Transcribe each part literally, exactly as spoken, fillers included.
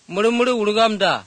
Muru-muru urugamda.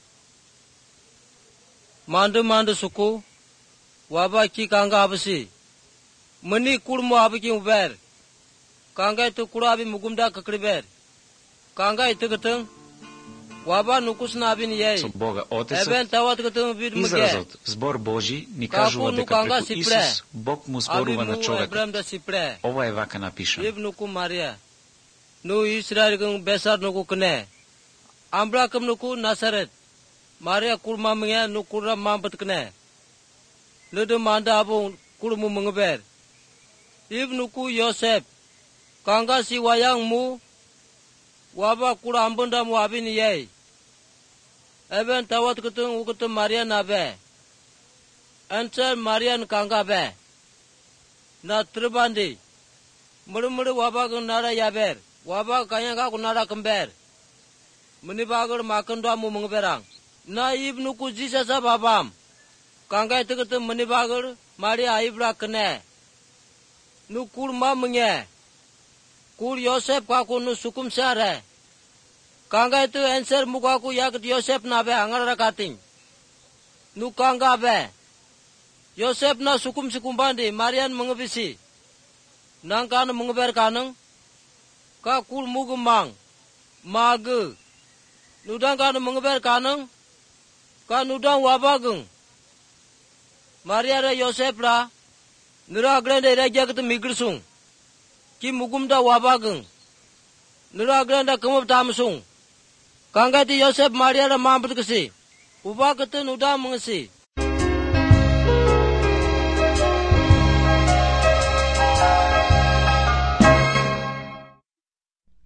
Mandu-mandu suku. Waba ki kanga abasi. Meni kurmu abiki uber. Kanga itu kura abi mugumda kakriber. Kanga itu keteng. Waba nukus na abin yei. Бога Отецът Eben tawat keteng bid muge. изразът в сбор Божи ни кажува дека преку Исус Бог му зборува на човекот. Ова е вака напиша. Ib nuku Maria. Nu Israel keng besar nuku kene. Ambra kem nuku Nasaret. Maria kurma menge nukura mampet kene. Ledu manda abu kurmu mengeber. Ib nuku Yosef. Kanga si wayang mu. Waba kura ambunda mu abin yei. Eben tawat keteng uketem Maria nabe. Answer Marian kanga be. Na terbandi. Muru-muru waba keng nara yaber. Waba kaya ka kunara kember. Menibagar makan doa mu mengeberang. Na ib nuku jisasa babam. Kanga itu ketem menibagar Maria ibra kene. Nukur ma menge. Kur Yosef kaku nu sukum sare. Kanga itu answer mukaku yak Yosef nabe angar rakating. Nu kanga be. Yosef na sukum sikumbandi Marian mengebisi. Nangkan mengeber kaneng. Ka kur mugumang. Mage. Nudang kan mengeber kaneng. Ka nudang wabageng. Maria re Yosef ra. Nira agrende raja ketu migrsung. Ki mugumda wabageng. Nira agrenda kemub tamsung. Kanga ti Yosef Maria ra mampet kesi. Uba ketu nudang mengesi.